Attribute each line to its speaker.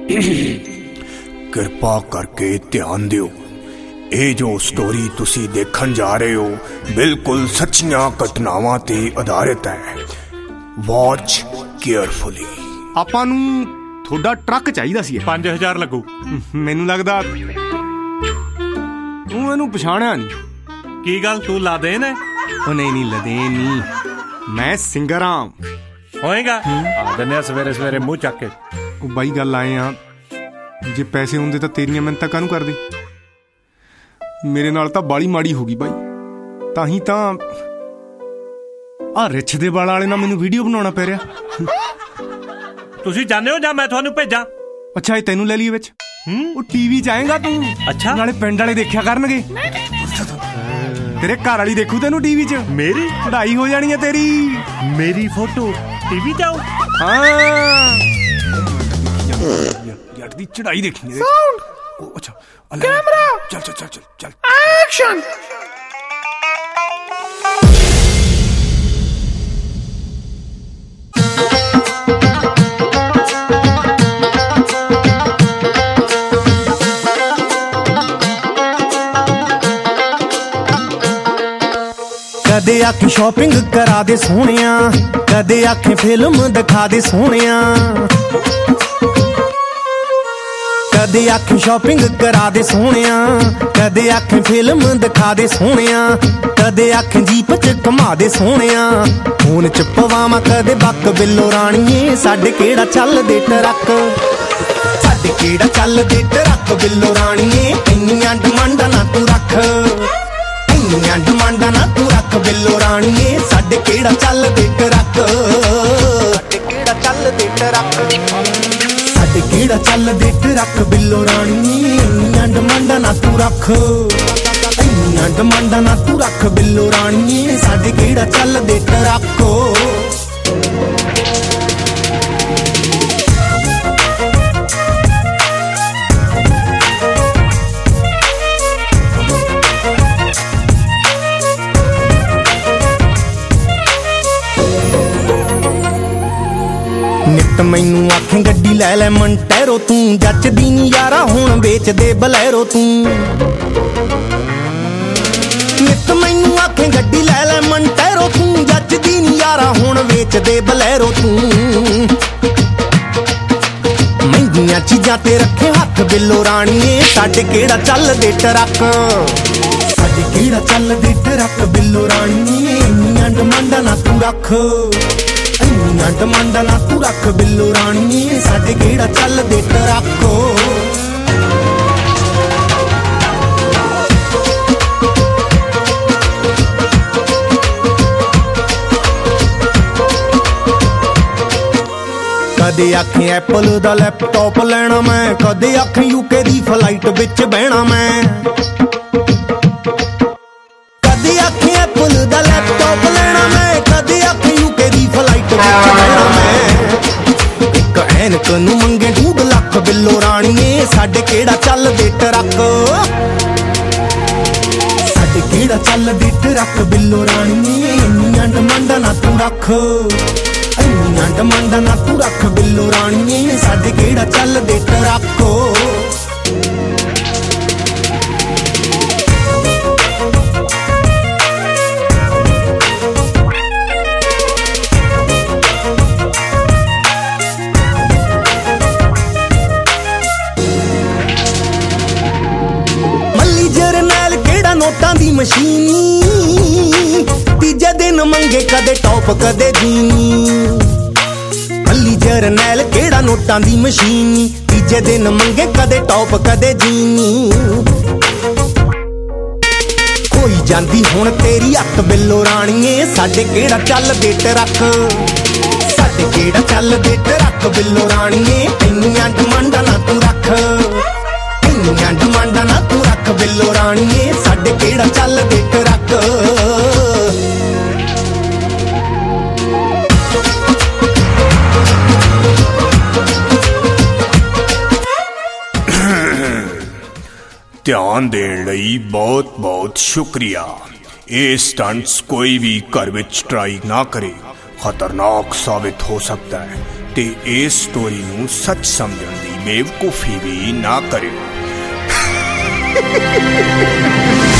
Speaker 1: ਕਿਰਪਾ ਕਰਕੇ ਧਿਆਨ ਦਿਓ, ਇਹ ਜੋ ਸਟੋਰੀ ਤੁਸੀਂ ਦੇਖਣ ਜਾ ਰਹੇ ਹੋ ਬਿਲਕੁਲ ਸੱਚੀਆਂ ਘਟਨਾਵਾਂ ਤੇ ਆਧਾਰਿਤ ਹੈ। Watch carefully.
Speaker 2: ਆਪਾਂ ਨੂੰ ਤੁਹਾਡਾ ਟਰੱਕ ਚਾਹੀਦਾ ਸੀ।
Speaker 3: 5000 ਲੱਗੂ।
Speaker 2: ਮੈਨੂੰ ਲੱਗਦਾ ਤੂੰ ਇਹਨੂੰ ਪਛਾਣਿਆ ਨਹੀਂ।
Speaker 3: ਕੀ ਗੱਲ, ਤੂੰ ਲਾਦੇਨ ਹੈ?
Speaker 2: ਉਹ ਨਹੀਂ ਲਦੇਨ ਨਹੀਂ, ਮੈਂ ਸਿੰਗਰ ਹਾਂ।
Speaker 3: ਹੋਏਗਾ ਆ ਦਿੰਦੇ ਸਵੇਰੇ ਸਵੇਰੇ ਮੂੰਹ ਚੱਕ ਕੇ।
Speaker 2: ਉਹ ਬਾਈ ਗੱਲ ਆਏ ਆ, ਜੇ ਪੈਸੇ ਹੁੰਦੇ ਤਾਂ ਤੇਰੀਆਂ ਮਿਹਨਤਾਂ ਕਾਹਨੂੰ ਕਰਦੇ। ਮੇਰੇ ਨਾਲ ਤਾਂ ਬਾਲੀ ਮਾੜੀ ਹੋ ਗਈ ਬਾਈ, ਤਾਂ ਹੀ ਤਾਂ ਆਹ ਰਿੱਛ ਦੇ ਵਾਲਾਂ ਵਾਲੇ ਨਾਲ ਮੈਨੂੰ ਵੀਡੀਓ ਬਣਾਉਣਾ ਪੈ ਰਿਹਾ।
Speaker 3: ਤੁਸੀਂ ਜਾਣਦੇ ਹੋ ਜਾਂ ਮੈਂ ਤੁਹਾਨੂੰ ਭੇਜਾਂ?
Speaker 2: ਅੱਛਾ, ਇਹ ਤੈਨੂੰ ਲੈ ਲਈਏ ਵਿੱਚ। ਉਹ ਟੀਵੀ ਚ ਆਏਗਾ ਤੂੰ।
Speaker 3: ਅੱਛਾ,
Speaker 2: ਨਾਲੇ ਪਿੰਡ ਵਾਲੇ ਦੇਖਿਆ ਕਰਨਗੇ। ਤੇਰੇ ਘਰ ਵਾਲੀ ਦੇਖੂ ਤੈਨੂੰ ਟੀਵੀ ਚ। ਮੇਰੀ ਚੜਾਈ ਹੋ ਜਾਣੀ ਹੈ ਤੇਰੀ। ਮੇਰੀ ਫੋਟੋ ਟੀਵੀ ਚ ਆਉ। ਹਾਂ, ਜੱਟ ਦੀ ਚੜਾਈ ਦੇਖੀ। ਸਾਊਂਡ। ਅੱਛਾ, ਕੈਮਰਾ। ਚੱਲ ਚੱਲ ਚੱਲ ਚੱਲ ਐਕਸ਼ਨ।
Speaker 4: ਕਦੇ ਆਖੇ ਸ਼ਾਪਿੰਗ ਕਰਾ ਦੇ ਸੋਹਣਿਆ, ਕਦੇ ਆਖੇ ਫਿਲਮ ਦਿਖਾ ਦੇ ਸੋਹਣਿਆ, ਕਦੇ ਆਖੇ ਸ਼ਾਪਿੰਗ ਕਰਾ ਦੇ ਸੋਹਣਿਆ, ਕਦੇ ਆਖੇ ਫਿਲਮ ਦਿਖਾ ਦੇ ਸੋਹਣਿਆ, ਕਦੇ ਆਖੇ ਜੀਪ ਚ ਘੁਮਾ ਦੇ ਸੋਹਣਿਆ, ਫੋਨ ਚ ਪਵਾਵਾਂ ਕਦੇ ਬੱਕ ਬਿੱਲੋ ਰਾਣੀਏ, ਸਾਡੇ ਕਿਹੜਾ ਚੱਲਦੇ ਟਰੱਕ, ਸਾਡੇ ਕਿਹੜਾ ਚੱਲਦੇ ਟਰੱਕ ਬਿੱਲੋ ਰਾਣੀਏ, ਇੰਨੀਆਂ ਡਿਮਾਂਡਾਂ ਨਾ ਤੂੰ ਰੱਖ, ਇੰਨੀਆਂ ਡਿਮਾਂਡਾਂ ਨਾ ਤੂੰ ਰੱਖ ਬਿੱਲੋ ਰਾਣੀਏ, ਸਾਡੇ ਕਿਹੜਾ ਚੱਲਦੇ ਟਰੱਕ, ਸਾਡੇ ਕਿਹੜਾ ਚੱਲਦੇ ਟਰੱਕ, ਸਾਡੇ ਕਿਹੜਾ ਚੱਲਦੇ ਟਰੱਕ ਬਿੱਲੋ ਰਾਣੀਏ, ਇੰਨੀਆਂ ਡਿਮਾਂਡਾਂ ਨਾ ਤੂੰ ਰੱਖ, ਇੰਨੀਆਂ ਡਿਮਾਂਡਾਂ ਨਾ ਤੂੰ ਰੱਖ ਬਿੱਲੋ ਰਾਣੀਏ, ਸਾਡੇ ਕਿਹੜਾ ਚੱਲਦੇ ਟਰੱਕ। ਨਿੱਤ ਮੈਨੂੰ ਆਖੇ ਗੱਡੀ ਲੈ ਲੈ ਮੰਟੈਰੋ ਤੂੰ, ਜੱਚਦੀ ਨੀ ਯਾਰਾ ਹੁਣ ਵੇਚਦੇ ਬਲੈਰੋ ਤੂੰ, ਨਿੱਤ ਮੈਨੂੰ ਆਖੇ ਗੱਡੀ ਲੈ ਲੈ ਮੰਟੈਰੋ ਤੂੰ, ਜੱਚਦੀ ਨੀ ਯਾਰਾ ਹੁਣ ਵੇਚਦੇ ਬਲੈਰੋ ਤੂੰ, ਮਹਿੰਗੀਆਂ ਚੀਜ਼ਾਂ ਤੇ ਰੱਖੇ ਹੱਥ ਬਿੱਲੋ ਰਾਣੀਏ, ਸਾਡੇ ਕਿਹੜਾ ਚੱਲਦੇ ਟਰੱਕ, ਸਾਡੇ ਕਿਹੜਾ ਚੱਲਦੇ ਟਰੱਕ ਬਿੱਲੋ ਰਾਣੀਏ, ਇੰਨੀਆਂ ਡਿਮਾਂਡਾਂ ਨਾ ਤੂੰ ਰੱਖ, ਇੰਨੀਆਂ ਡਿਮਾਂਡਾਂ ਨਾ ਤੂੰ ਰੱਖ ਬਿੱਲੋ ਰਾਣੀਏ, ਸਾਡੇ ਕਿਹੜਾ ਚੱਲਦੇ ਟਰੱਕ। ਕਦੇ ਆਖੇ ਐਪਲ ਦਾ ਲੈਪਟਾਪ ਲੈਣਾ ਮੈਂ, ਕਦੇ ਆਖੇ ਯੂਕੇ ਦੀ ਫਲਾਈਟ ਵਿੱਚ ਬਹਿਣਾ ਮੈਂ, ਕਦੇ ਆਖੇ ਐਪਲ ਦਾ ਲੈਪਟਾਪ ਲੈਣਾ ਮੈਂ, ਕਦੇ ਆਖੇ ਯੂਕੇ ਦੀ ਫਲਾਈਟ ਵਿੱਚ ਬਹਿਣਾ ਮੈਂ, ਇੱਕ ਐਨਕ ਨੂੰ ਮੰਗੇ 2 ਲੱਖ ਬਿੱਲੋ ਰਾਣੀਏ, ਸਾਡੇ ਕਿਹੜਾ ਚੱਲਦੇ ਟਰੱਕ, ਸਾਡੇ ਕਿਹੜਾ ਚੱਲਦੇ ਟਰੱਕ ਬਿੱਲੋ ਰਾਣੀਏ, ਇੰਨੀਆਂ ਡਿਮਾਂਡਾਂ ਨਾ ਤੂੰ ਰੱਖ, ਇੰਨੀਆਂ ਡਿਮਾਂਡਾਂ ਨਾ ਤੂੰ ਰੱਖ ਬਿੱਲੋ ਰਾਣੀਏ, ਸਾਡੇ ਕਿਹੜਾ ਚੱਲਦੇ ਟਰੱਕ। ਮੱਲੀ ਜਰਨੈਲ ਕਿਹੜਾ ਨੋਟਾਂ ਦੀ ਮਸ਼ੀਨੀ, ਤੀਜੇ ਦਿਨ ਮੰਗੇ ਕਦੇ ਟੌਪ ਕਦੇ ਜੀਨੀ, ਮੱਲੀ ਜਰਨੈਲ ਕਿਹੜਾ ਨੋਟਾਂ ਦੀ ਮਸ਼ੀਨੀ, ਤੀਜੇ ਦਿਨ ਮੰਗੇ ਕਦੇ ਟੌਪ ਕਦੇ ਜੀਨੀ, ਕੋਈ ਜਾਂਦੀ ਹੁਣ ਤੇਰੀ ਅੱਖ ਬਿੱਲੋ ਰਾਣੀਏ, ਸਾਡੇ ਕਿਹੜਾ ਚੱਲਦੇ ਟਰੱਕ, ਸਾਡੇ ਕਿਹੜਾ ਚੱਲਦੇ ਟਰੱਕ ਬਿੱਲੋ ਰਾਣੀਏ, ਇੰਨੀਆਂ ਡਿਮਾਂਡਾਂ ਨਾ ਤੂੰ ਰੱਖ, ਇੰਨੀਆਂ ਡਿਮਾਂਡਾਂ ਨਾ ਤੂੰ ਰੱਖ ਬਿੱਲੋ ਰਾਣੀਏ, ਸਾਡੇ ਕਿਹੜਾ ਚੱਲਦੇ ਟਰੱਕ।
Speaker 1: ਧਿਆਨ ਦੇਣ ਲਈ ਬਹੁਤ ਬਹੁਤ ਸ਼ੁਕਰੀਆ। ਇਹ ਸਟੰਟਸ ਕੋਈ ਵੀ ਘਰ ਵਿੱਚ ਟਰਾਈ ਨਾ ਕਰੇ, ਖਤਰਨਾਕ ਸਾਬਿਤ ਹੋ ਸਕਦਾ ਹੈ ਤੇ ਇਸ ਸਟੋਰੀ ਨੂੰ ਸੱਚ ਸਮਝਣ ਦੀ बेवकूफी भी ना करियो।